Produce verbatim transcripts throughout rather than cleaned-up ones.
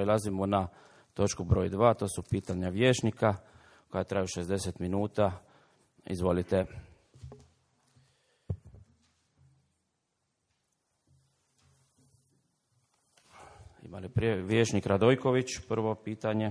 prelazimo na točku broj dva, to su pitanja vijećnika koja traju šezdeset minuta. Izvolite. Ima li prije vijećnik Radojković, prvo pitanje?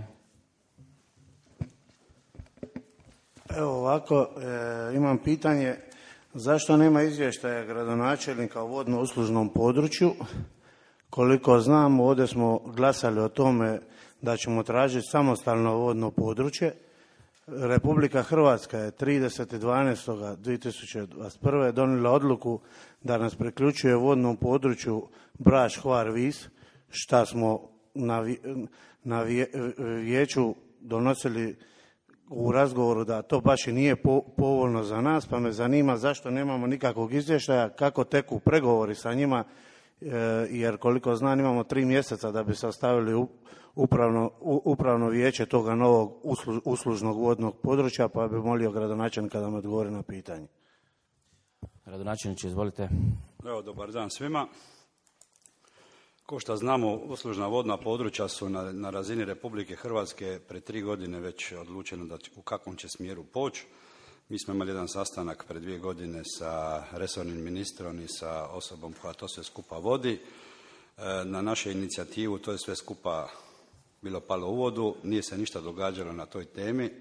Evo ovako, e, imam pitanje, zašto nema izvještaja gradonačelnika o vodno-uslužnom području? Koliko znam, ovdje smo glasali o tome da ćemo tražiti samostalno vodno područje. Republika Hrvatska je tridesetog dvanaestog dvije tisuće dvadeset prve donijela odluku da nas priključuje vodnom području Brač, Hvar, Vis, šta smo na, na vijeću donosili u razgovoru da to baš i nije po, povoljno za nas, pa me zanima zašto nemamo nikakvog izvještaja, kako teku pregovori sa njima, e, jer koliko znam imamo tri mjeseca da bi se ostavili upravno, upravno vijeće toga novog uslu, uslužnog vodnog područja, pa bi molio gradonačelnika da me odgovori na pitanje. Gradonačelniče, izvolite. Evo, dobar dan svima. Ko što znamo, uslužna vodna područja su na, na razini Republike Hrvatske pred tri godine već odlučeno da u kakvom će smjeru poći. Mi smo imali jedan sastanak pred dvije godine sa resornim ministrom i sa osobom koja to sve skupa vodi. E, na našu inicijativu to je sve skupa bilo palo u vodu, nije se ništa događalo na toj temi. E,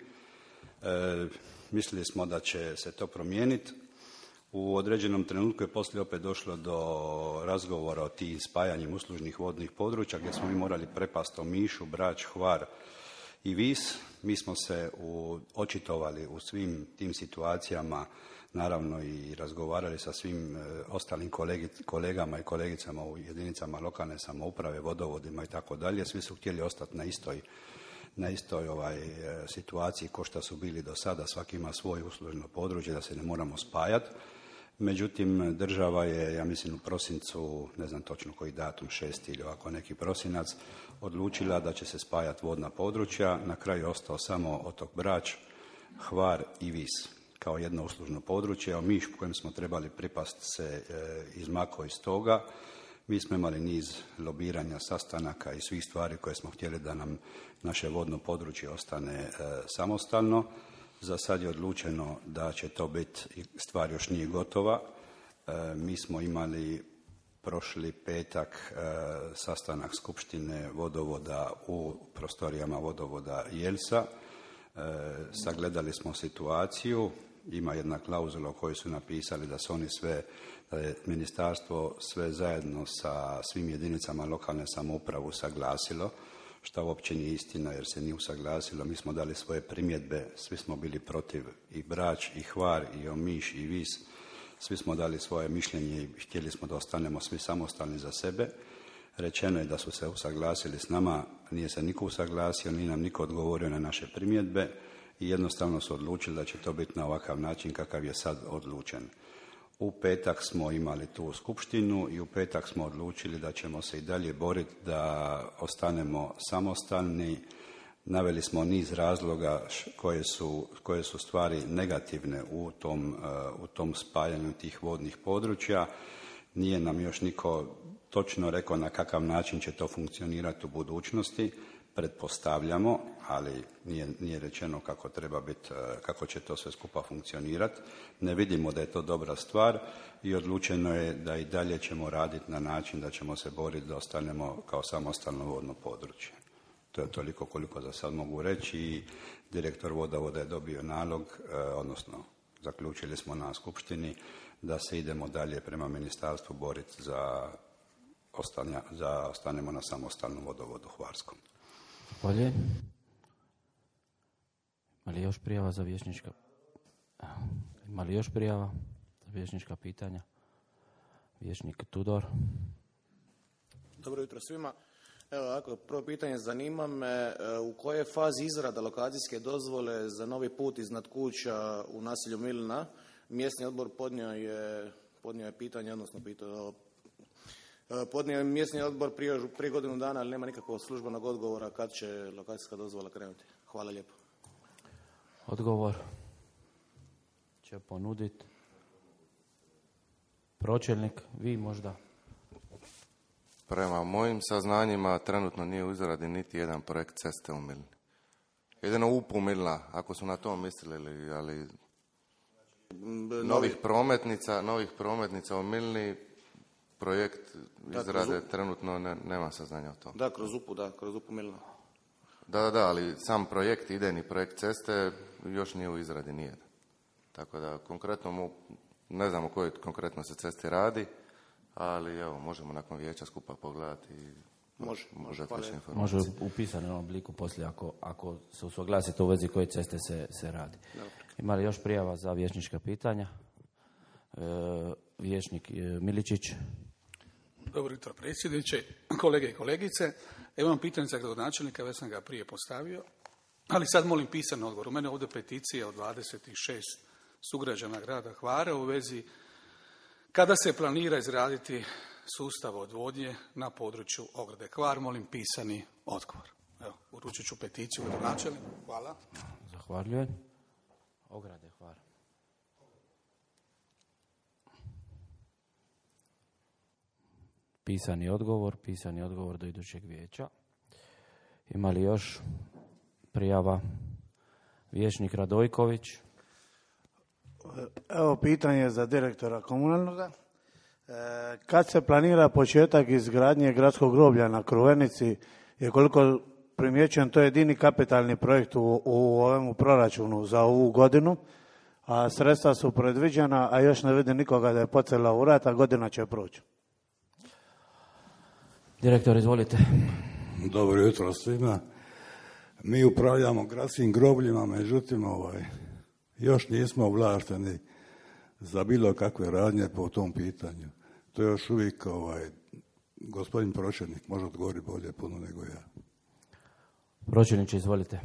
mislili smo da će se to promijeniti. U određenom trenutku je poslije opet došlo do razgovora o tim spajanjem uslužnih vodnih područja gdje smo mi morali prepasti Omišu, Brač, Hvar i Vis. Mi smo se u, očitovali u svim tim situacijama, naravno i razgovarali sa svim e, ostalim kolegi, kolegama i kolegicama u jedinicama lokalne samouprave, vodovodima i tako dalje. Svi su htjeli ostati na istoj na istoj ovaj, e, situaciji ko što su bili do sada, svaki ima svoje uslužno područje, da se ne moramo spajati. Međutim, država je, ja mislim u prosincu, ne znam točno koji datum, šesti ili ovako neki prosinac, odlučila da će se spajati vodna područja. Na kraju je ostao samo otok Brač, Hvar i Vis kao jedno uslužno područje. Omiš kojem smo trebali pripasti se e, izmakao iz toga. Mi smo imali niz lobiranja, sastanaka i svih stvari koje smo htjeli da nam naše vodno područje ostane e, samostalno. Za sad je odlučeno da će to biti, stvar još nije gotova. E, mi smo imali prošli petak e, sastanak Skupštine vodovoda u prostorijama vodovoda Jelsa. E, sagledali smo situaciju, ima jedna klauzula u kojoj su napisali da su oni sve, da je ministarstvo sve zajedno sa svim jedinicama lokalne samouprave usaglasilo, što uopće nije istina jer se nije usaglasilo. Mi smo dali svoje primjedbe, svi smo bili protiv, i Brač, i Hvar, i Omiš, i Vis. Svi smo dali svoje mišljenje i htjeli smo da ostanemo svi samostalni za sebe. Rečeno je da su se usaglasili s nama, nije se niko usaglasio, nije nam niko odgovorio na naše primjedbe i jednostavno su odlučili da će to biti na ovakav način kakav je sad odlučen. U petak smo imali tu skupštinu i u petak smo odlučili da ćemo se i dalje boriti da ostanemo samostalni. Naveli smo niz razloga koje su, koje su stvari negativne u tom, u tom spajanju tih vodnih područja. Nije nam još niko točno rekao na kakav način će to funkcionirati u budućnosti. Pretpostavljamo, ali nije, nije rečeno kako treba biti, kako će to sve skupa funkcionirati. Ne vidimo da je to dobra stvar i odlučeno je da i dalje ćemo raditi na način da ćemo se boriti da ostanemo kao samostalno vodno područje. To je toliko koliko za sad mogu reći i direktor vodovoda je dobio nalog, odnosno zaključili smo na skupštini da se idemo dalje prema ministarstvu boriti za, ostanja, za ostanemo na samostalnom vodovodu Hvarskom. Bolje. Ima li još prijava za vijećnička? Ima li još prijava za vijećnička pitanja? Vijećnik Tudor. Dobro jutro svima. Evo ovako, prvo pitanje, zanima me u kojoj je fazi izrada lokacijske dozvole za novi put iznad kuća u naselju Milina. Mjesni odbor podnio je, podnio je pitanje, odnosno pitao Podnio je mjesni odbor prije, prije godinu dana, ali nema nikakvog službenog odgovora kad će lokacijska dozvola krenuti. Hvala lijepo. Odgovor će ponuditi pročelnik, vi možda. Prema mojim saznanjima trenutno nije u izradi niti jedan projekt ceste u Milni. Jedino U P U Milna, ako su na to mislili, ali novih prometnica, novih prometnica u Milni, projekt izrade trenutno ne, nema saznanja o tom. Da, kroz U P U, da, kroz U P U Milna. Da, da, da, ali sam projekt, idejni projekt ceste još nije u izradi nijedan. Tako da konkretno mu, ne znam o kojoj konkretno se cesti radi, ali evo, možemo nakon vijeća skupa pogledati i može, može, može, može u pisanom obliku poslije ako, ako se usuglasite u vezi koje ceste se, se radi. Dobre. Ima li još prijava za vijećnička pitanja? E, vijećnik e, Miličić. Dobro jutro predsjedniče, kolege i kolegice. Evo vam pitanje za gradonačelnika, već sam ga prije postavio, ali sad molim pisan odgovor. U mene ovdje peticija od dvadeset šest sugrađana grada Hvara u vezi kada se planira izraditi sustav odvodnje na području ograde Hvar. Molim pisani odgovor. Evo, uručit ću peticiju gradonačelniku. Hvala. Zahvaljujem. Ograde Hvar. Pisani odgovor, pisani odgovor do idućeg vijeća. Ima li još prijava? Vijećnik Radojković. Evo pitanje za direktora komunalnoga. E, kad se planira početak izgradnje gradskog groblja na Kruvenici, je koliko primjećujem to je jedini kapitalni projekt u, u ovom proračunu za ovu godinu, a sredstva su predviđena, a još ne vidim nikoga da je pocela u rat, a godina će proći. Direktor, izvolite. Dobro jutro svima. Mi upravljamo gradskim grobljima, međutim, ovaj, još nismo ovlašteni za bilo kakve radnje po tom pitanju. To je još uvijek, ovaj, gospodin pročelnik može odgovoriti bolje puno nego ja. Pročelniče, izvolite.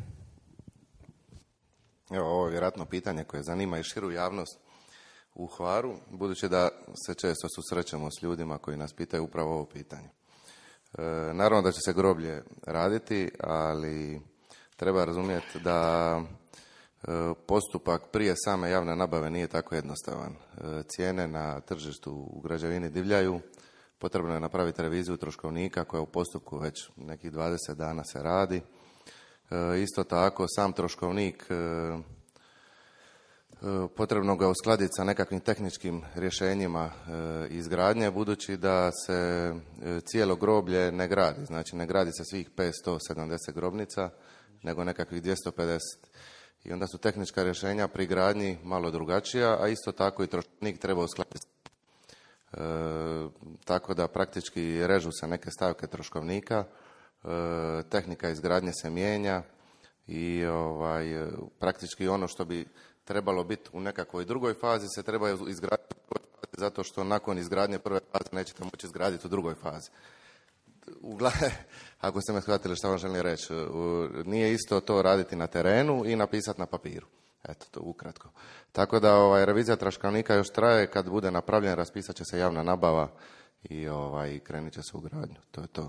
Evo, ovo je vjerojatno pitanje koje zanima i širu javnost u Hvaru, budući da se često susrećemo s ljudima koji nas pitaju upravo ovo pitanje. E, naravno da će se groblje raditi, ali treba razumjeti da e, postupak prije same javne nabave nije tako jednostavan. E, cijene na tržištu u građevini divljaju, potrebno je napraviti reviziju troškovnika koja u postupku već nekih dvadeset dana se radi. E, isto tako, sam troškovnik e, e, potrebno ga uskladiti sa nekakvim tehničkim rješenjima e, izgradnje, budući da se e, cijelo groblje ne gradi. Znači, ne gradi se svih petsto sedamdeset grobnica, nego nekakvih dvjesto pedeset. I onda su tehnička rješenja pri gradnji malo drugačija, a isto tako i troškovnik treba uskladiti. E, tako da praktički režu se neke stavke troškovnika, e, tehnika izgradnje se mijenja i ovaj, praktički ono što bi trebalo biti u nekakvoj drugoj fazi se treba izgraditi u drugoj fazi, zato što nakon izgradnje prve faze nećete moći izgraditi u drugoj fazi. Uglavnom, ako ste me shvatili što vam želim reći, nije isto to raditi na terenu i napisati na papiru. Eto, to ukratko. Tako da ovaj, revizija troškovnika još traje, kad bude napravljen, raspisat će se javna nabava i ovaj, krenit će se u gradnju. To je to.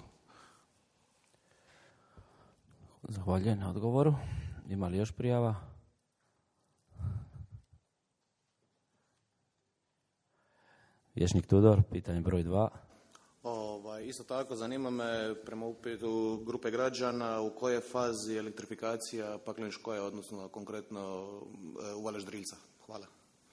Zahvaljujem na odgovoru. Ima li još prijava? Vijećnik Tudor, pitanje broj dva. Ovaj, isto tako, zanima me prema upitu grupe građana u kojoj fazi elektrifikacija Pakleniškoja, odnosno konkretno Uvale Ždrilca. Hvala.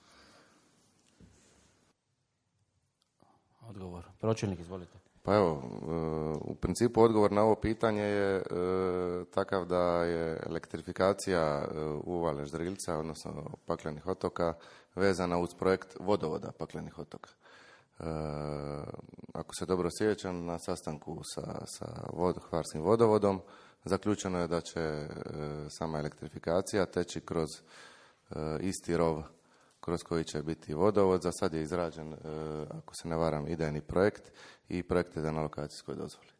Odgovor. Pročelnik, izvolite. Pa evo, u principu odgovor na ovo pitanje je takav da je elektrifikacija Uvale Ždrilca, odnosno Paklenih otoka, vezana uz projekt vodovoda Paklenih otoka. E, ako se dobro sjećam, na sastanku sa, sa vod, Hvarskim vodovodom zaključeno je da će e, sama elektrifikacija teći kroz e, isti rov kroz koji će biti vodovod. Za sad je izrađen, e, ako se ne varam, idejni projekt i projekt je na lokacijskoj dozvoli.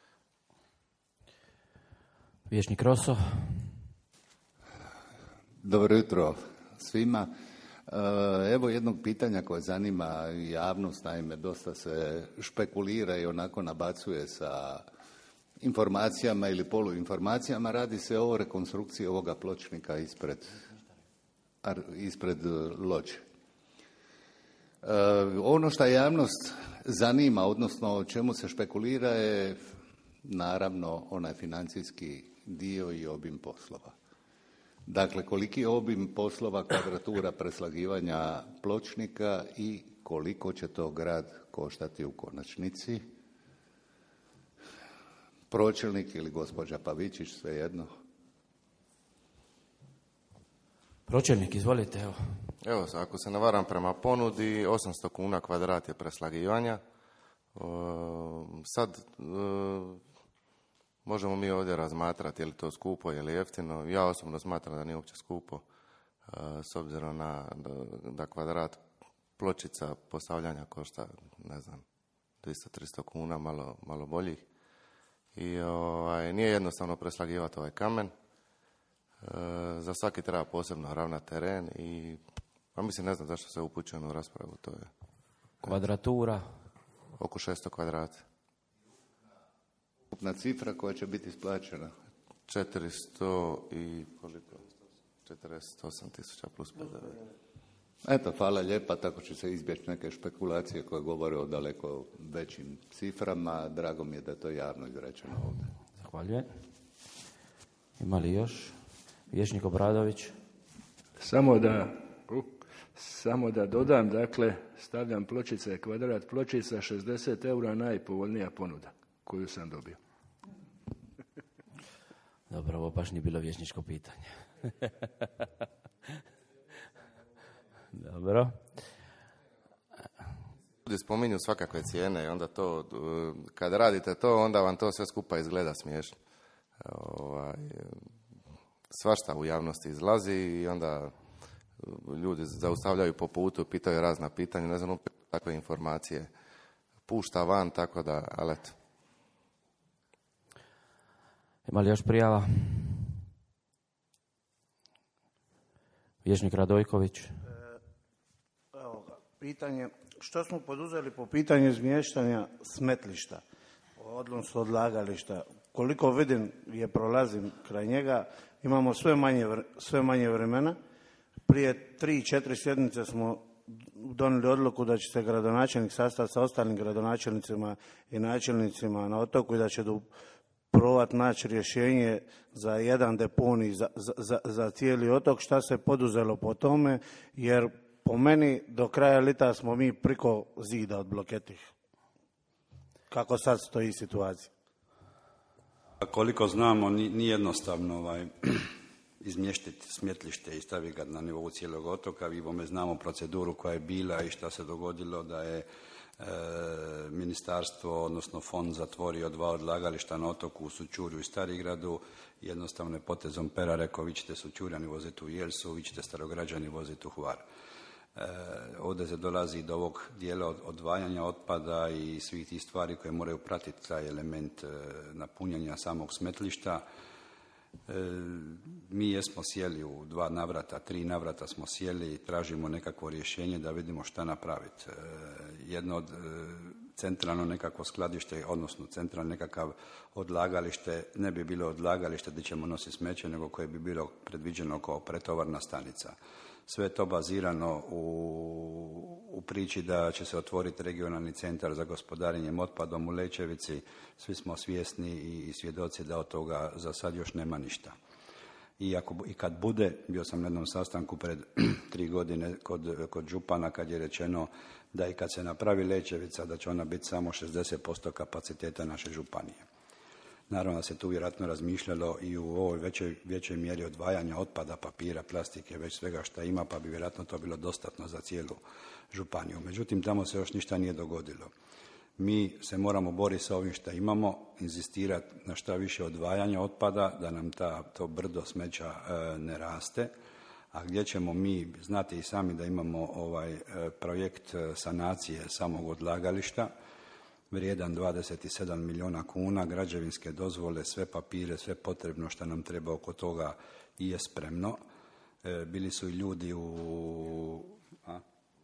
Vijećnik Roso. Dobro jutro svima. Evo jednog pitanja koje zanima javnost, naime dosta se špekulira i onako nabacuje sa informacijama ili poluinformacijama. Radi se o rekonstrukciji ovoga pločnika ispred, ispred Lođe. Ono što javnost zanima, odnosno o čemu se špekulira je naravno onaj financijski dio i obim poslova. Dakle, koliki je obim poslova, kvadratura preslagivanja pločnika i koliko će to grad koštati u konačnici? Pročelnik ili gospođa Pavičić, svejedno. Pročelnik, izvolite, evo. Evo, ako se ne varam, prema ponudi osamsto kuna kvadrat je preslagivanja. Sad možemo mi ovdje razmatrati je li to skupo, je li jeftino. Ja osobno smatram da nije uopće skupo, s obzirom na da kvadrat pločica postavljanja košta, ne znam, dvjesto do tristo kuna, malo, malo boljih. I ovaj, nije jednostavno preslagivati ovaj kamen. E, za svaki treba posebno ravnat teren i pa mislim, ne znam zašto se upućujem u raspravu. To je kvadratura oko šesto kvadrata. Ukupna cifra koja će biti isplaćena? četiristo i koliko? četrdeset osam tisuća plus P D V. Eto, hvala lijepa, tako će se izbjeći neke špekulacije koje govore o daleko većim ciframa. Drago mi je da je to javno izrečeno ovdje. Zahvaljujem. Ima li još? Vijećnik Obradović. Samo da, uh, samo da dodam, dakle, stavljam pločice, kvadrat pločica, šezdeset eura, najpovoljnija ponuda koju sam dobio. Dobro, ovo baš nije bilo vijećničko pitanje. Dobro. Ljudi spominju svakakve cijene i onda to, kad radite to, onda vam to sve skupa izgleda smiješno. Ovaj, svašta u javnosti izlazi i onda ljudi zaustavljaju po putu, pitaju razna pitanja, ne znam, opet takve informacije pušta van, tako da, ali eto. Ima li još prijava? Vijećnik Radojković. Evo ga, pitanje, što smo poduzeli po pitanju izmještanja smetlišta, odnosno odlagališta? Koliko vidim je prolazim kraj njega, imamo sve manje, sve manje vremena. Prije tri, četiri sjednice smo donijeli odluku da će se gradonačelnik sastati sa ostalim gradonačelnicima i načelnicima na otoku i da će do probati naći rješenje za jedan deponij za, za, za cijeli otok. Šta se poduzelo po tome? Jer po meni do kraja lita smo mi priko zida od bloketih. Kako sad stoji situacija? Koliko znamo, nije jednostavno ovaj, izmještiti smetlište i staviti ga na nivou cijelog otoka. Vi bome znamo proceduru koja je bila i šta se dogodilo da je e, ministarstvo, odnosno fond zatvorio dva odlagališta na otoku u Sućurju i Starigradu. Jednostavno je potezom pera rekao, vi ćete Sućurjani voziti u Jelsu, vi ćete Starograđani voziti u Hvar. E, ovdje se dolazi do ovog dijela od, odvajanja otpada i svih tih stvari koje moraju pratiti taj element e, napunjanja samog smetlišta. E, mi jesmo sjeli u dva navrata, tri navrata smo sjeli i tražimo nekakvo rješenje da vidimo šta napraviti. E, jedno od e, centralno nekakvo skladište, odnosno centralno nekakav odlagalište, ne bi bilo odlagalište gdje ćemo nositi smeće, nego koje bi bilo predviđeno kao pretovarna stanica. Sve to bazirano u, u priči da će se otvoriti regionalni centar za gospodarenjem otpadom u Lećevici. Svi smo svjesni i, i svjedoci da od toga za sad još nema ništa. I, ako, i kad bude, bio sam na jednom sastanku pred tri godine kod, kod župana kad je rečeno da i kad se napravi Lećevica da će ona biti samo šezdeset posto kapaciteta naše županije. Naravno da se tu vjerojatno razmišljalo i u ovoj većoj, većoj mjeri odvajanja otpada, papira, plastike, već svega šta ima, pa bi vjerojatno to bilo dostatno za cijelu županiju. Međutim, tamo se još ništa nije dogodilo. Mi se moramo boriti sa ovim što imamo, inzistirati na šta više odvajanja otpada, da nam ta, to brdo smeća e, ne raste, a gdje ćemo mi znati i sami da imamo ovaj e, projekt sanacije samog odlagališta, vrijedan dvadeset sedam milijuna kuna, građevinske dozvole, sve papire, sve potrebno što nam treba oko toga i je spremno. E, bili su i ljudi u... A?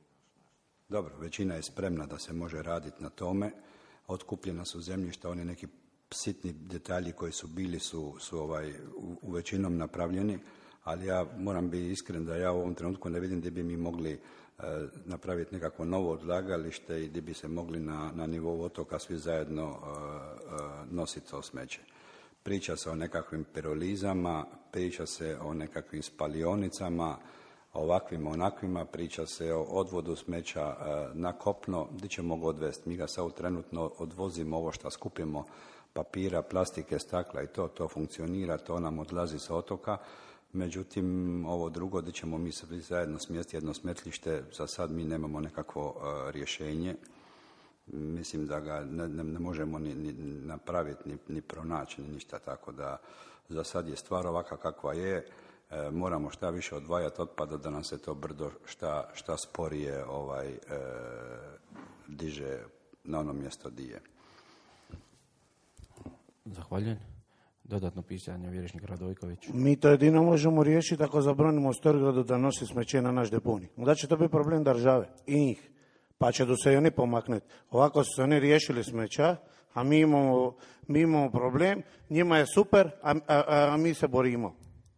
Dobro, većina je spremna da se može raditi na tome. Otkupljena su zemljišta, oni neki sitni detalji koji su bili su, su ovaj, u, u većinom napravljeni, ali ja moram biti iskren da ja u ovom trenutku ne vidim gdje bi mi mogli napraviti nekakvo novo odlagalište i gdje bi se mogli na, na nivou otoka svi zajedno uh, uh, nositi to smeće. Priča se o nekakvim pirolizama, priča se o nekakvim spalionicama, ovakvim onakvima, priča se o odvodu smeća uh, na kopno, gdje ćemo ga odvesti. Mi ga sad trenutno odvozimo ovo što skupimo, papira, plastike, stakla i to, to funkcionira, to nam odlazi sa otoka. Međutim, ovo drugo, gdje ćemo mi svi zajedno smjestiti jedno smetlište, za sad mi nemamo nekakvo uh, rješenje. Mislim da ga ne, ne, ne možemo ni, ni napraviti, ni, ni pronaći, ni ništa, tako da za sad je stvar ovakva kakva je. E, moramo šta više odvajati otpada da nam se to brdo šta, šta sporije ovaj, e, diže na ono mjesto di je. Zahvaljujem. Dodatno pitanje, vjerišnik Radojković. Mi to jedino možemo riješiti ako zabranimo Storgradu da nosi smeće na naš deponij. Onda će to biti problem države i njih. Pa će do se i oni pomaknuti. Ovako su se oni riješili smeća, a mi imamo, mi imamo problem. Njima je super, a, a, a mi se borimo.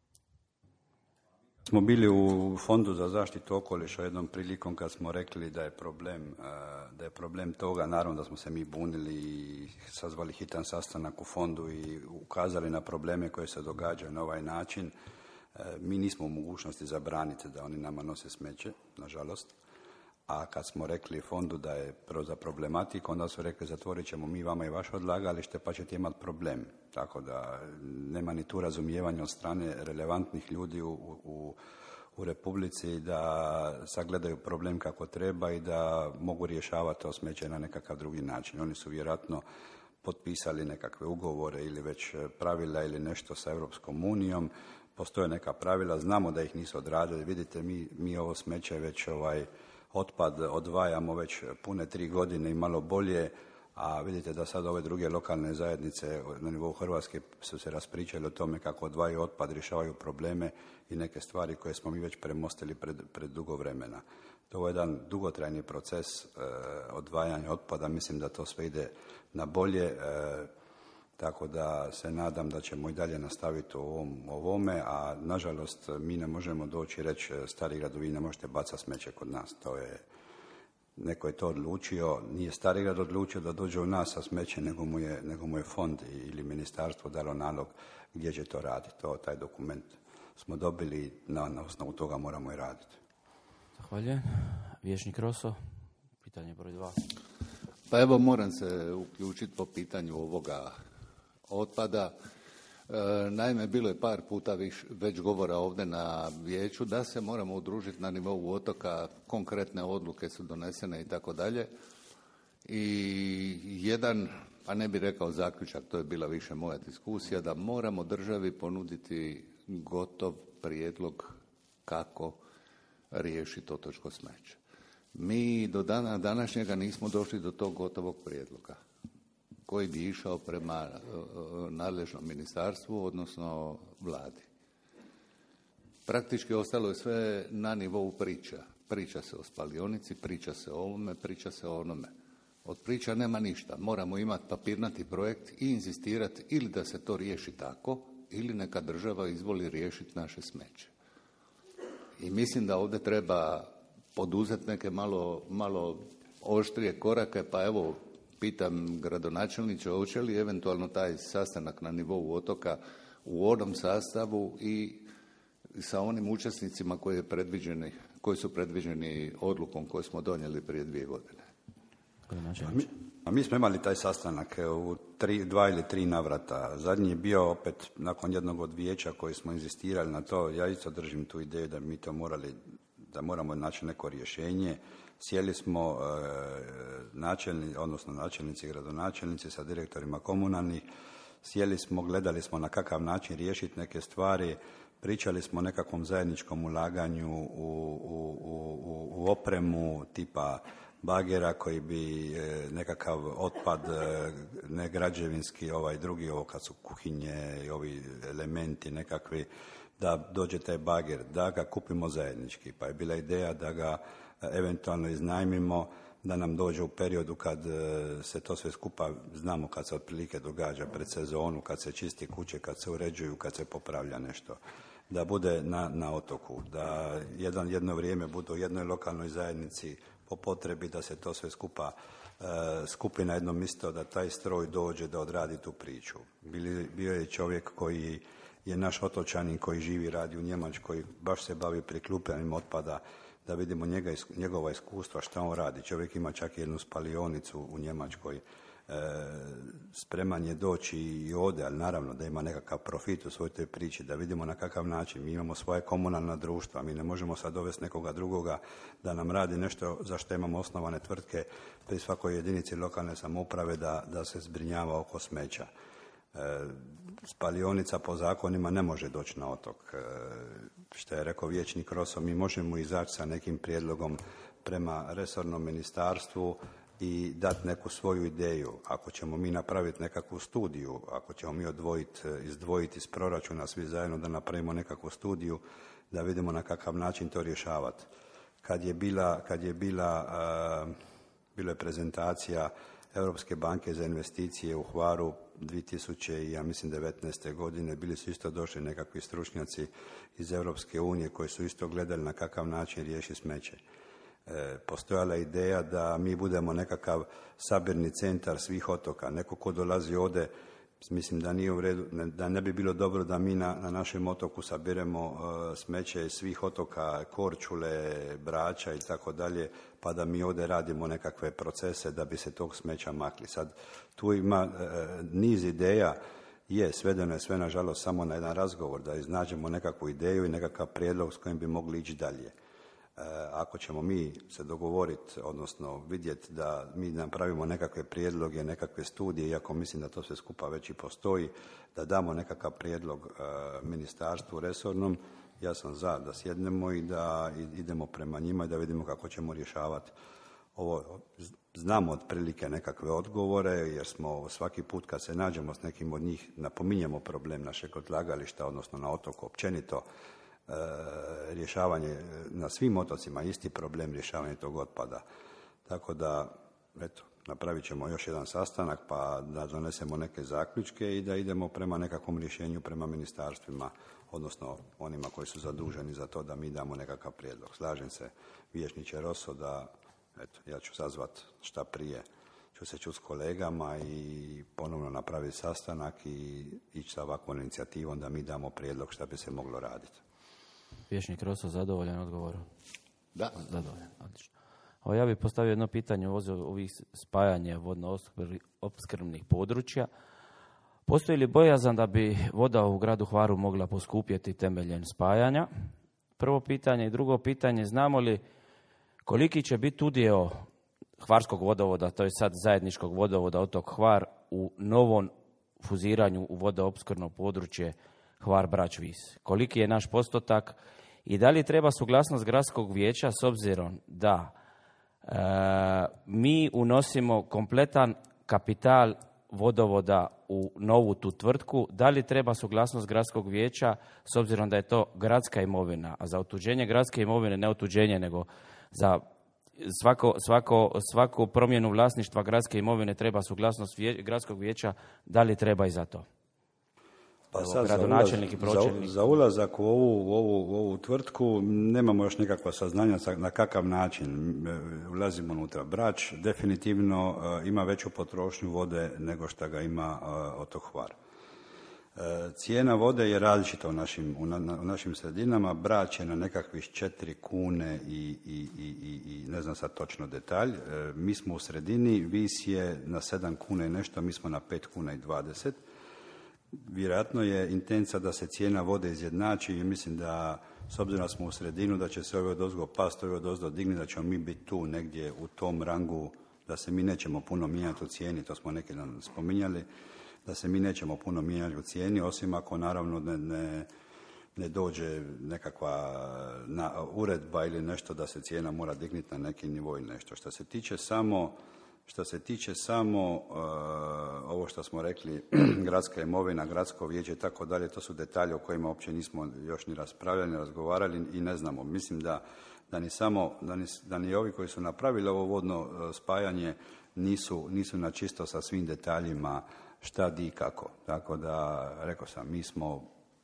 Smo bili u Fondu za zaštitu okoliša jednom prilikom kad smo rekli da je problem, da je problem toga, naravno da smo se mi bunili i sazvali hitan sastanak u fondu i ukazali na probleme koje se događaju na ovaj način. Mi nismo u mogućnosti zabraniti da oni nama nose smeće, nažalost. A kad smo rekli fondu da je za problematiku, onda su rekli zatvorit ćemo mi vama i vaše odlagalište pa ćete imati problem. Tako da nema ni tu razumijevanja od strane relevantnih ljudi u, u, u Republici da sagledaju problem kako treba i da mogu rješavati to smeće na nekakav drugi način. Oni su vjerojatno potpisali nekakve ugovore ili već pravila ili nešto sa Europskom unijom. Postoje neka pravila, znamo da ih nisu odradili. Vidite, mi, mi ovo smeće već ovaj otpad odvajamo već pune tri godine i malo bolje, a vidite da sad ove druge lokalne zajednice na nivou Hrvatske su se raspričali o tome kako odvajaju otpad, rješavaju probleme i neke stvari koje smo mi već premostili pred, pred dugo vremena. To je jedan dugotrajni proces e, odvajanja otpada, mislim da to sve ide na bolje, e, tako da se nadam da ćemo i dalje nastaviti u ovom, ovome, a nažalost mi ne možemo doći i reći Starigradu vi ne možete bacati smeće kod nas. To je, neko je to odlučio, nije Starigrad odlučio da dođe u nas sa smeće, nego mu je, nego mu je fond ili ministarstvo dalo nalog gdje će to raditi. To, taj dokument smo dobili, na, na osnovu toga moramo i raditi. Zahvaljujem. Vječnik Roso, pitanje broj dva. Pa evo moram se uključiti po pitanju ovoga otpada. E, naime, bilo je par puta viš, već govora ovdje na vijeću da se moramo udružiti na nivou otoka, konkretne odluke su donesene i tako dalje. I jedan, a ne bih rekao zaključak, to je bila više moja diskusija, da moramo državi ponuditi gotov prijedlog kako riješiti otočko smeće. Mi do dana današnjega nismo došli do tog gotovog prijedloga koji bi išao prema uh, nadležnom ministarstvu, odnosno vladi. Praktički ostalo je sve na nivou priča. Priča se o spalionici, priča se o ovome, priča se o onome. Od priča nema ništa. Moramo imati papirnati projekt i inzistirati ili da se to riješi tako, ili neka država izvoli riješiti naše smeće. I mislim da ovdje treba poduzeti neke malo, malo oštrije korake, pa evo, pitam gradonačelniče, hoće li eventualno taj sastanak na nivou otoka u onom sastavu i sa onim učesnicima koji, je predviđeni, koji su predviđeni odlukom koju smo donijeli prije dvije godine. A mi, a mi smo imali taj sastanak u tri, dva ili tri navrata. Zadnji je bio opet nakon jednog od vijeća koji smo inzistirali na to. Ja isto držim tu ideju da mi to morali, da moramo naći neko rješenje. Sjeli smo e, načelni, odnosno načelnici i gradonačelnici sa direktorima komunalnih, sjeli smo, gledali smo na kakav način riješiti neke stvari, pričali smo o nekakvom zajedničkom ulaganju u, u, u, u opremu tipa bagera koji bi e, nekakav otpad, e, ne građevinski, ovaj drugi, ovo kad su kuhinje i ovi elementi nekakvi, da dođe taj bager, da ga kupimo zajednički. Pa je bila ideja da ga eventualno iznajmimo, da nam dođe u periodu kad se to sve skupa, znamo kad se otprilike događa pred sezonu, kad se čisti kuće, kad se uređuju, kad se popravlja nešto. da bude na, na otoku, da jedan, jedno vrijeme bude u jednoj lokalnoj zajednici, po potrebi da se to sve skupa e, skupi na jedno mjesto, da taj stroj dođe da odradi tu priču. Bili, bio je čovjek koji je naš otočanin koji živi, radi u Njemačkoj, baš se bavi prikupljanjem otpada, da vidimo njega, njegova iskustva, šta on radi. Čovjek ima čak jednu spalionicu u Njemačkoj, e, spreman je doći i ode, ali naravno da ima nekakav profit u svojoj toj priči, da vidimo na kakav način. Mi imamo svoje komunalna društva, mi ne možemo sad dovesti nekoga drugoga da nam radi nešto za što imamo osnovane tvrtke pri svakoj jedinici lokalne samouprave da, da se zbrinjava oko smeća. E, spalionica po zakonima ne može doći na otok. E, što je rekao vijećnik Roso, mi možemo izaći sa nekim prijedlogom prema resornom ministarstvu i dati neku svoju ideju. Ako ćemo mi napraviti nekakvu studiju, ako ćemo mi odvojiti, izdvojiti iz proračuna svi zajedno da napravimo nekakvu studiju, da vidimo na kakav način to rješavati. Kad je bila, kad je bila, uh, bila je prezentacija Europske banke za investicije u Hvaru dvije tisuće ja mislim devetnaeste godine, bili su isto došli nekakvi stručnjaci iz Europske unije koji su isto gledali na kakav način riješiti smeće. E, postojala je ideja da mi budemo nekakav sabirni centar svih otoka. Neko ko dolazi ovdje, mislim da nije u redu, ne, da ne bi bilo dobro da mi na, na našem otoku sabiremo uh, smeće svih otoka, Korčule, Brača i tako dalje, pa da mi ovdje radimo nekakve procese da bi se tog smeća makli. Sad, tu ima uh, niz ideja, je, svedeno je sve nažalost samo na jedan razgovor, da iznađemo nekakvu ideju i nekakav prijedlog s kojim bi mogli ići dalje. Ako ćemo mi se dogovoriti, odnosno vidjeti da mi napravimo nekakve prijedloge, nekakve studije, iako mislim da to sve skupa već i postoji, da damo nekakav prijedlog uh, ministarstvu resornom, ja sam za da sjednemo i da idemo prema njima i da vidimo kako ćemo rješavati ovo. Znamo otprilike nekakve odgovore, jer smo svaki put kad se nađemo s nekim od njih napominjemo problem našeg odlagališta, odnosno na otoku općenito, E, rješavanje na svim otocima, isti problem rješavanja tog otpada. Tako da, eto, napravit ćemo još jedan sastanak pa da donesemo neke zaključke i da idemo prema nekakvom rješenju prema ministarstvima, odnosno onima koji su zaduženi za to da mi damo nekakav prijedlog. Slažem se, vijećniče Roso, da eto, ja ću sazvat šta prije, ću se čuti s kolegama i ponovno napraviti sastanak i ići sa ovakvom inicijativom da mi damo prijedlog šta bi se moglo raditi. Vijećnik Roso, zadovoljan odgovorom? Da. Zadovoljan, odlično. Ovo ja bih postavio jedno pitanje u ovih spajanja vodno-opskrbnih područja. Postoji li bojazan da bi voda u gradu Hvaru mogla poskupjeti temeljem spajanja? Prvo pitanje. I drugo pitanje, znamo li koliki će biti udio hvarskog vodovoda, to je sad zajedničkog vodovoda otok Hvar, u novom fuziranju u vodoopskrbno područje Hvar-Brač-Vis? Koliki je naš postotak i da li treba suglasnost gradskog vijeća s obzirom da e, mi unosimo kompletan kapital vodovoda u novu tu tvrtku, da li treba suglasnost gradskog vijeća s obzirom da je to gradska imovina, a za otuđenje gradske imovine, ne otuđenje, nego za svako, svako, svaku promjenu vlasništva gradske imovine treba suglasnost vije, gradskog vijeća, da li treba i za to? Pa sad za, ulaz, za, za ulazak u ovu, u, ovu, u ovu tvrtku nemamo još nikakva saznanja na kakav način ulazimo unutra. Brač definitivno uh, ima veću potrošnju vode nego što ga ima uh, otok Hvar. Uh, cijena vode je različita u našim, u, na, u našim sredinama. Brač je na nekakvih četiri kune i, i, i, i ne znam sad točno detalj. Uh, mi smo u sredini, Vis je na sedam kuna i nešto, mi smo na pet kuna i dvadeset. Vjerojatno je intencija da se cijena vode izjednači i mislim da, s obzirom da smo u sredinu, da će se ove odozgo past, ove odozgo digni, da ćemo mi biti tu negdje u tom rangu, da se mi nećemo puno mijenjati u cijeni, to smo neki dan spominjali, da se mi nećemo puno mijenjati u cijeni, osim ako naravno ne, ne, ne dođe nekakva na, uredba ili nešto da se cijena mora dignuti na neki nivo ili nešto. Što se tiče samo Što se tiče samo uh, ovo što smo rekli, gradska imovina, gradsko vijeće i tako dalje, to su detalje o kojima uopće nismo još ni raspravljali, ni razgovarali i ne znamo. Mislim da, da, ni samo, da, ni, da ni ovi koji su napravili ovo vodno uh, spajanje nisu, nisu na čisto sa svim detaljima šta, di i kako. Tako da, rekao sam, mi smo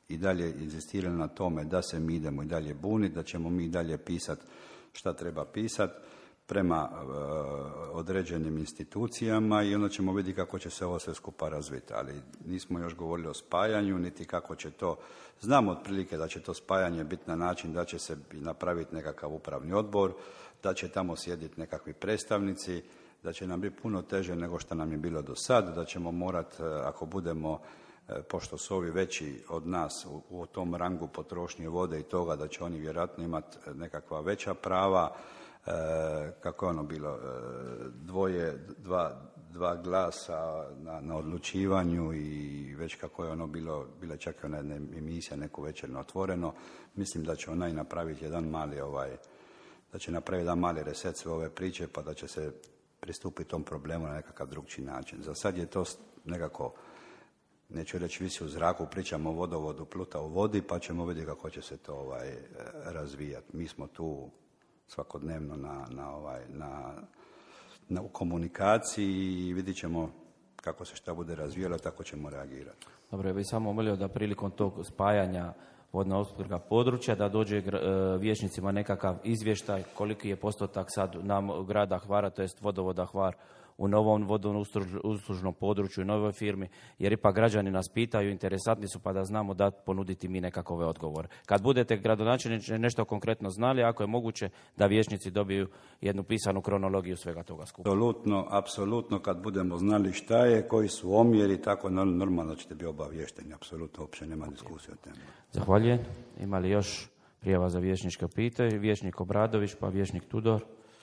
i dalje inzistirali na tome da se mi idemo i dalje buniti, da ćemo mi dalje pisati šta treba pisati prema uh, određenim institucijama i onda ćemo vidjeti kako će se ovo sve skupa razviti. Ali nismo još govorili o spajanju, niti kako će to. Znamo otprilike da će to spajanje biti na način da će se napraviti nekakav upravni odbor, da će tamo sjediti nekakvi predstavnici, da će nam biti puno teže nego što nam je bilo do sad, da ćemo morati, ako budemo, pošto su ovi veći od nas u, u tom rangu potrošnje vode i toga, da će oni vjerojatno imati nekakva veća prava, e, kako je ono bilo, e, dvoje, dva, dva glasa na, na odlučivanju i već kako je ono bilo, bila čak ona jedna emisija neku večerno otvoreno. Mislim da će ona i napraviti jedan mali ovaj, da će napraviti jedan mali reset sve ove priče, pa da će se pristupiti tom problemu na nekakav drugčiji način. Za sad je to nekako, neću reći visi u zraku, pričamo o vodovodu, pluta u vodi, pa ćemo vidjeti kako će se to ovaj, razvijati. Mi smo tu svakodnevno na, na, ovaj, na, na, u komunikaciji i vidjet ćemo kako se šta bude razvijalo, tako ćemo reagirati. Dobro, ja bih samo molio da prilikom tog spajanja vodna opskrbna područja, da dođe vijećnicima nekakav izvještaj koliki je postotak sad nam grada Hvara, to jest vodovoda Hvar, u novom vodno uslužnom području i novoj firmi, jer ipak građani nas pitaju, interesantni su, pa da znamo da ponuditi mi nekakove odgovore. Kad budete gradonačelniče nešto konkretno znali, ako je moguće da vijećnici dobiju jednu pisanu kronologiju svega toga skupa. Apsolutno, apsolutno, kad budemo znali šta je, koji su omjeri, tako normalno ćete biti obavješteni, apsolutno, uopće nema diskusije o tome. Zahvaljujem. Ima li još prijava za vijećničko pitanje? Vijećnik Obradović, pa vijećnik Tudor.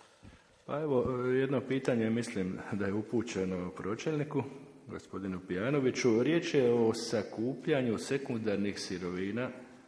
Pa evo, jedno pitanje mislim da je upućeno pročelniku, gospodinu Pijanoviću. Riječ je o sakupljanju sekundarnih sirovina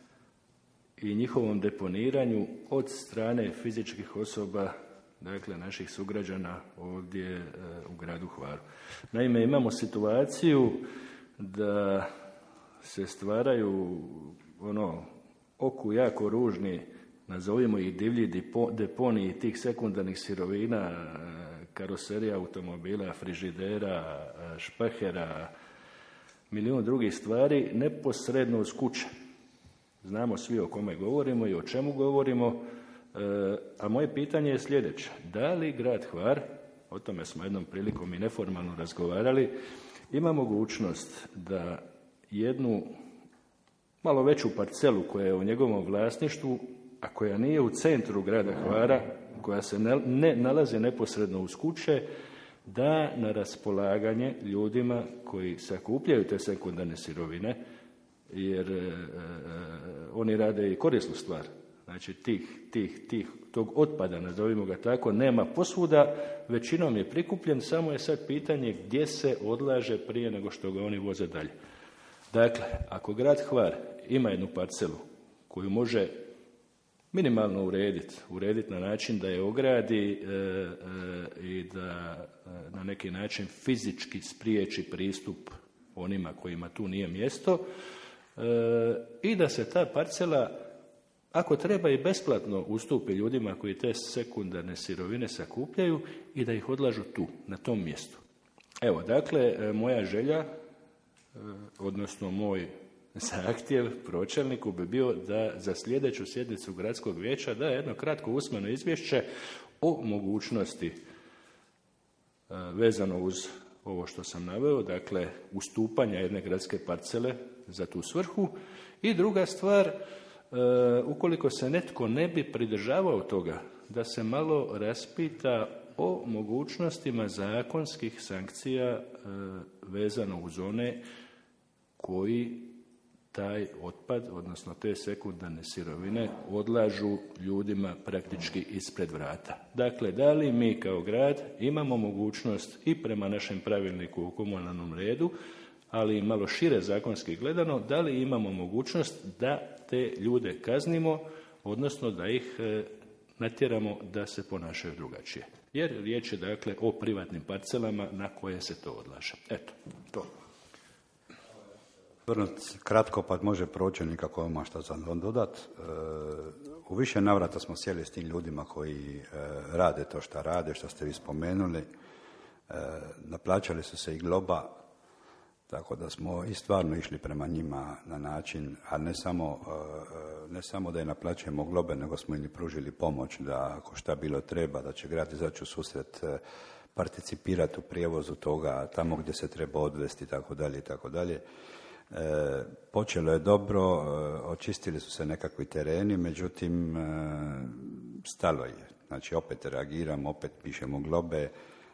i njihovom deponiranju od strane fizičkih osoba, dakle naših sugrađana ovdje u gradu Hvaru. Naime, imamo situaciju da se stvaraju ono oku jako ružni, nazovimo ih divlji deponiji tih sekundarnih sirovina, karoserija automobila, frižidera, špehera, milijun drugih stvari, neposredno uz kuće. Znamo svi o kome govorimo i o čemu govorimo, a moje pitanje je sljedeće. Da li grad Hvar, o tome smo jednom prilikom i neformalno razgovarali, ima mogućnost da jednu malo veću parcelu koja je u njegovom vlasništvu, a koja nije u centru grada Hvara, koja se ne, ne nalazi neposredno uz kuće, da na raspolaganje ljudima koji sakupljaju te sekundarne sirovine, jer e, e, oni rade i korisnu stvar. Znači tih, tih, tih, tog otpada, nazovimo ga tako, nema posvuda, većinom je prikupljen, samo je sad pitanje gdje se odlaže prije nego što ga oni voze dalje. Dakle, ako grad Hvar ima jednu parcelu koju može minimalno urediti, urediti na način da je ogradi e, e, i da e, na neki način fizički spriječi pristup onima kojima tu nije mjesto e, i da se ta parcela, ako treba i besplatno, ustupi ljudima koji te sekundarne sirovine sakupljaju i da ih odlažu tu, na tom mjestu. Evo, dakle, moja želja, odnosno moj zahtjev pročelniku bi bio da za sljedeću sjednicu gradskog vijeća da jedno kratko usmeno izvješće o mogućnosti vezano uz ovo što sam naveo, dakle ustupanja jedne gradske parcele za tu svrhu. I druga stvar, ukoliko se netko ne bi pridržavao toga, da se malo raspita o mogućnostima zakonskih sankcija vezano uz one koji taj otpad, odnosno te sekundarne sirovine, odlažu ljudima praktički ispred vrata. Dakle, da li mi kao grad imamo mogućnost i prema našem pravilniku o komunalnom redu, ali i malo šire zakonski gledano, da li imamo mogućnost da te ljude kaznimo, odnosno da ih e, natjeramo da se ponašaju drugačije. Jer riječ je dakle o privatnim parcelama na koje se to odlaže. Eto, to. Kratko, pa može pročelnik ako ima što za dodat. U više navrata smo sjeli s tim ljudima koji rade to što rade, što ste vi spomenuli. Naplaćali su se i globa. Tako da smo i stvarno išli prema njima na način, a ne samo, ne samo da je naplaćujemo globe, nego smo im i pružili pomoć da ako šta bilo treba, da će grad izaći u susret, participirati u prijevozu toga tamo gdje se treba odvesti i tako dalje i tako dalje. Počelo je dobro, očistili su se nekakvi tereni, međutim stalo je. Znači opet reagiramo, opet pišemo globe.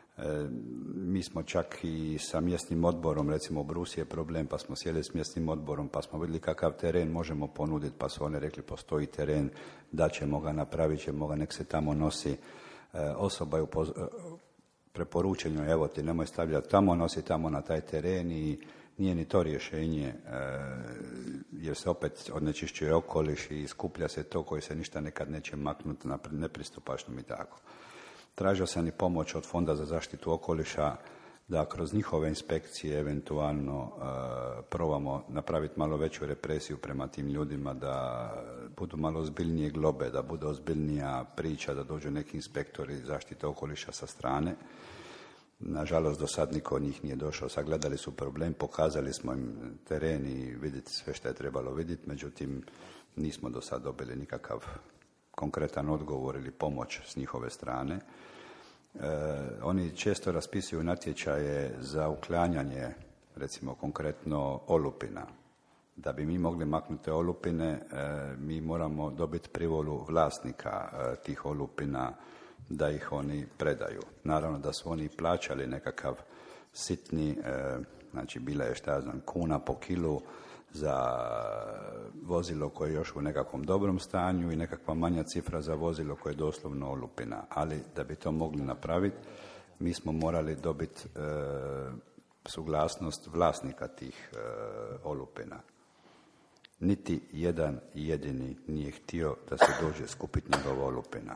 Mi smo čak i sa mjesnim odborom, recimo u Brusi je problem, pa smo sjeli s mjesnim odborom, pa smo vidjeli kakav teren možemo ponuditi, pa su oni rekli postoji teren, da ćemo ga, napravit ćemo ga, nek se tamo nosi. Osoba je upoz... preporučeno, evo ti nemoj stavljati tamo, nosi tamo na taj teren i nije ni to rješenje, jer se opet onečišćuje okoliš i skuplja se to koji se ništa nekad neće maknuti na nepristupačnom i tako. Tražio sam i pomoć od Fonda za zaštitu okoliša da kroz njihove inspekcije eventualno uh, probamo napraviti malo veću represiju prema tim ljudima, da budu malo ozbiljnije globe, da bude ozbiljnija priča, da dođu neki inspektori zaštite okoliša sa strane. Nažalost, do sad niko od njih nije došao. Sagledali su problem, pokazali smo im teren i vidjeti sve što je trebalo vidjeti, međutim nismo do sad dobili nikakav konkretan odgovor ili pomoć s njihove strane. E, oni često raspisuju natječaje za uklanjanje, recimo konkretno olupina. Da bi mi mogli maknuti olupine, e, mi moramo dobiti privolu vlasnika e, tih olupina da ih oni predaju. Naravno da su oni plaćali nekakav sitni, e, znači bila je šta ja znam, kuna po kilu za vozilo koje je još u nekakvom dobrom stanju i nekakva manja cifra za vozilo koje je doslovno olupina. Ali da bi to mogli napraviti, mi smo morali dobiti e, suglasnost vlasnika tih e, olupina. Niti jedan jedini nije htio da se dođe skupiti njegova olupina.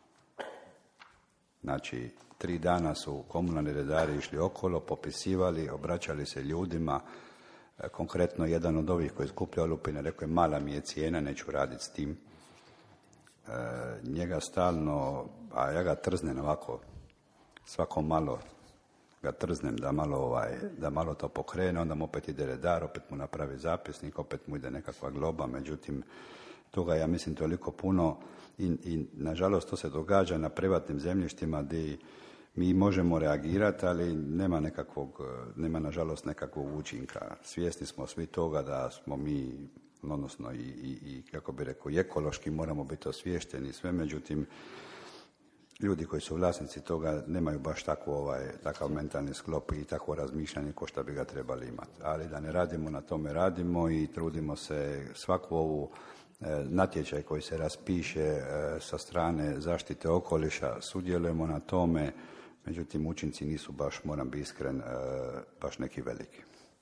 Znači, tri dana su komunalni redari išli okolo, popisivali, obraćali se ljudima. Konkretno, jedan od ovih koji skuplja olupine rekao je mala mi je cijena, neću raditi s tim. E, njega stalno, a ja ga trznem ovako, svako malo ga trznem da malo, ovaj, da malo to pokrene, onda mu opet ide redar, opet mu napravi zapisnik, opet mu ide nekakva globa, međutim, toga ja mislim toliko puno i, i nažalost to se događa na privatnim zemljištima gdje mi možemo reagirati, ali nema nekakvog, nema nažalost nekakvog učinka. Svjesni smo svi toga da smo mi, odnosno i, i, i kako bi rekao, i ekološki moramo biti osviješteni sve, međutim, ljudi koji su vlasnici toga nemaju baš takvu, ovaj, takav mentalni sklop i takvo razmišljanje ko što bi ga trebali imati. Ali da ne radimo na tome, radimo i trudimo se svaku ovu e, natječaj koji se raspiše e, sa strane zaštite okoliša, sudjelujemo na tome, međutim učinci nisu baš, moram biti iskren, e, baš neki veliki.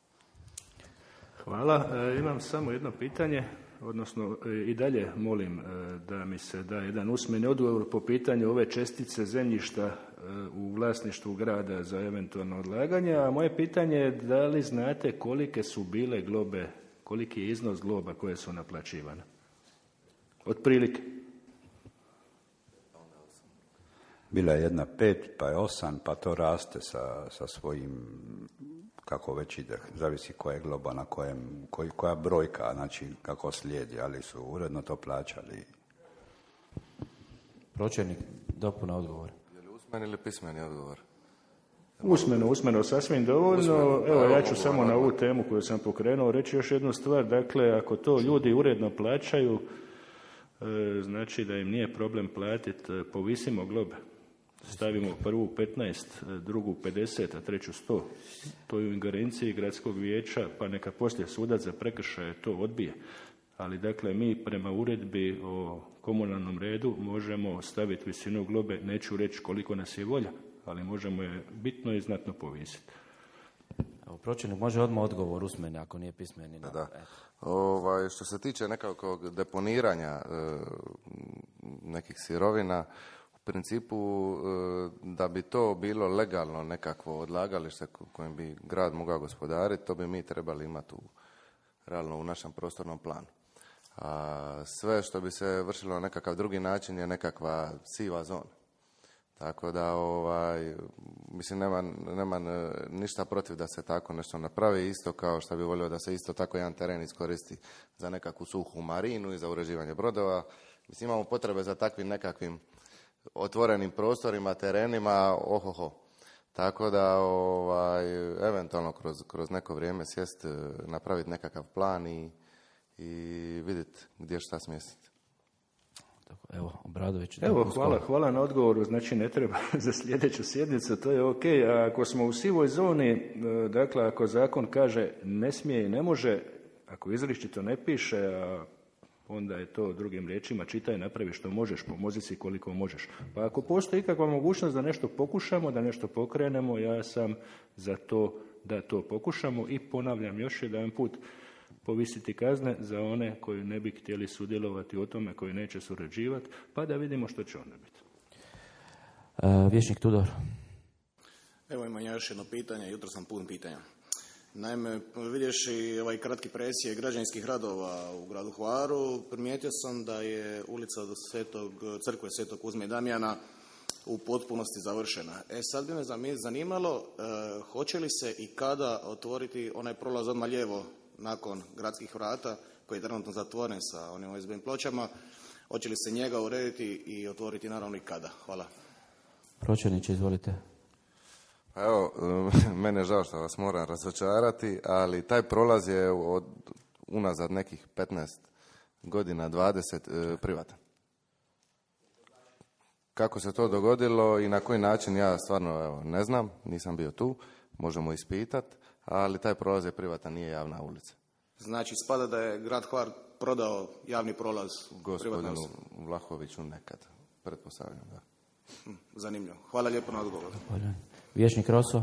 Hvala. E, imam samo jedno pitanje. Odnosno i dalje molim da mi se da jedan usmeni odgovor po pitanju ove čestice zemljišta u vlasništvu grada za eventualno odlaganje, a moje pitanje je da li znate kolike su bile globe, koliki je iznos globa koje su naplaćivane? Otprilike. Bila je jedna pet, pa je osam, pa to raste sa, sa svojim, kako već ide, zavisi koja je globa, na kojem, koji, koja brojka, znači kako slijedi, ali su uredno to plaćali. Pročelnik, dopuna odgovor. Je li usmeni ili pismeni odgovor? Usmeno, usmeno, sasvim dovoljno. Usmeno, evo, ja ću samo na ovu temu koju sam pokrenuo reći još jednu stvar. Dakle, ako to ljudi uredno plaćaju, znači da im nije problem platiti, povisimo globe. Stavimo prvu petnaest, drugu pedeset, a treću sto. To je u ingerenciji gradskog vijeća, pa neka poslije sudac za prekršaje to odbije. Ali dakle, mi prema uredbi o komunalnom redu možemo staviti visinu globe, neću reći koliko nas je volja, ali možemo je bitno i znatno povisiti. Evo, pročelnik može odmah odgovor usmeni ako nije pismeni. Da, da. Ovaj, što se tiče nekakvog deponiranja e, nekih sirovina, u principu da bi to bilo legalno nekakvo odlagalište kojim bi grad mogao gospodariti, to bi mi trebali imati u, realno u našem prostornom planu. A sve što bi se vršilo na nekakav drugi način je nekakva siva zona. Tako da, ovaj, mislim, nema, nema ništa protiv da se tako nešto napravi, isto kao što bi volio da se isto tako jedan teren iskoristi za nekakvu suhu marinu i za uređivanje brodova. Mislim, imamo potrebe za takvim nekakvim otvorenim prostorima, terenima, ohoho. Tako da, ovaj, eventualno kroz, kroz neko vrijeme sjest, napraviti nekakav plan i, i vidjeti gdje šta smjestiti. Evo, Obradović. Evo, hvala, hvala na odgovoru, znači ne treba za sljedeću sjednicu, to je ok. A ako smo u sivoj zoni, dakle, ako zakon kaže ne smije i ne može, ako izričito ne piše, a onda je to drugim riječima čitaj, napravi što možeš, pomozi si koliko možeš. Pa ako postoji ikakva mogućnost da nešto pokušamo, da nešto pokrenemo, ja sam za to da to pokušamo i ponavljam još jedan put, povisiti kazne za one koji ne bi htjeli sudjelovati u tome, koji neće surađivati, pa da vidimo što će onda biti. Uh, Vječnik Tudor. Evo imam ja još jedno pitanje, jutro sam pun pitanja. Naime, vidjevši ovaj kratki presjek građevinskih radova u gradu Hvaru, primijetio sam da je ulica do Svetog, crkve Svetog Kuzme i Damjana u potpunosti završena. E sad bi me zanimalo, e, hoće li se i kada otvoriti onaj prolaz odmah lijevo nakon gradskih vrata, koji je trenutno zatvoren sa onim O S B pločama, hoće li se njega urediti i otvoriti naravno i kada? Hvala. Pročelniče, izvolite. Evo, mene je žao što vas moram razočarati, ali taj prolaz je od unazad nekih petnaest godina, dvadeset, privatan. Kako se to dogodilo i na koji način, ja stvarno evo, ne znam, nisam bio tu, možemo ispitati, ali taj prolaz je privatan, nije javna ulica. Znači, spada da je grad Hvar prodao javni prolaz gospodinu Vlahoviću nekad, pretpostavljam, da. Zanimljivo. Hvala lijepo na odgovor. Vječnik Roso.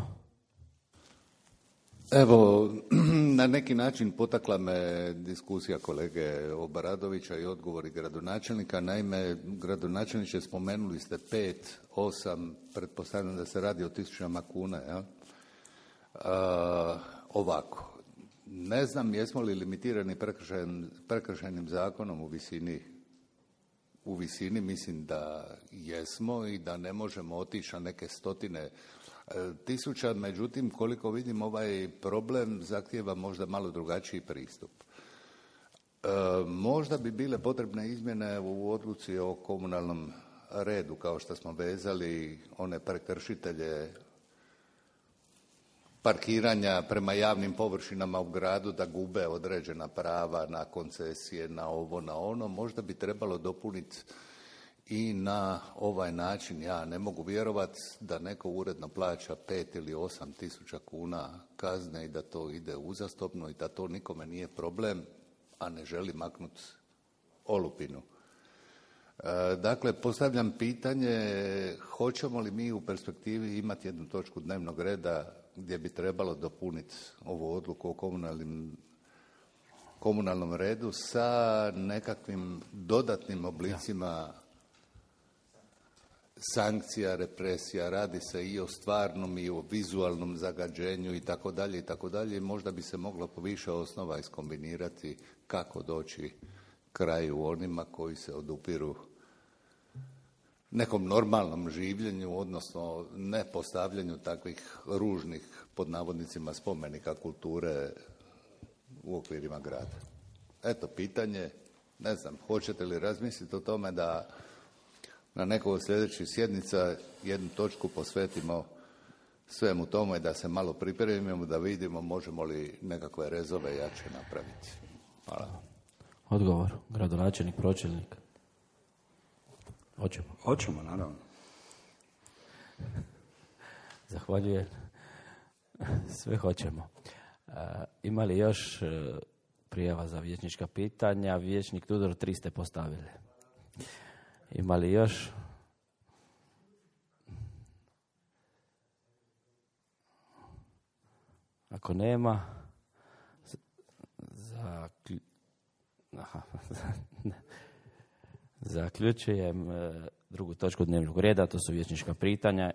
Evo, na neki način potakla me diskusija kolege Obradovića i odgovori gradonačelnika. Naime, gradonačelniče, spomenuli ste pet, osam, pretpostavljam da se radi o tisućama kuna, ja? A, ovako, ne znam jesmo li limitirani prekršajnim, prekršajnim zakonom u visini U visini mislim da jesmo i da ne možemo otići na neke stotine tisuća, međutim koliko vidim ovaj problem zahtijeva možda malo drugačiji pristup. E, možda bi bile potrebne izmjene u odluci o komunalnom redu, kao što smo vezali one prekršitelje parkiranja prema javnim površinama u gradu da gube određena prava na koncesije, na ovo, na ono. Možda bi trebalo dopuniti i na ovaj način. Ja ne mogu vjerovati da neko uredno plaća pet ili osam tisuća kuna kazne i da to ide uzastopno i da to nikome nije problem, a ne želi maknuti olupinu. E, dakle, postavljam pitanje, hoćemo li mi u perspektivi imati jednu točku dnevnog reda gdje bi trebalo dopuniti ovu odluku o komunalnim, komunalnom redu sa nekakvim dodatnim oblicima sankcija, represija, radi se i o stvarnom i o vizualnom zagađenju i tako dalje i tako dalje. Možda bi se moglo po više osnova iskombinirati kako doći kraju onima koji se odupiru nekom normalnom življenju, odnosno ne postavljanju takvih ružnih, pod navodnicima, spomenika kulture u okvirima grada. Eto, pitanje, ne znam, hoćete li razmisliti o tome da na nekoj od sljedećih sjednica jednu točku posvetimo svemu tome, da se malo pripremimo, da vidimo možemo li nekakve rezove jače napraviti. Hvala. Odgovor, gradonačelnik, pročelnik. Hoćemo. Hoćemo, naravno. Zahvaljujem. Sve hoćemo. E, ima li još e, prijava za vijećnička pitanja? Vijećnik Tudor, tri ste postavili. Ima li još? Ako nema, zaklju... Aha. Zaključujem drugu točku dnevnog reda, to su vijećnička pitanja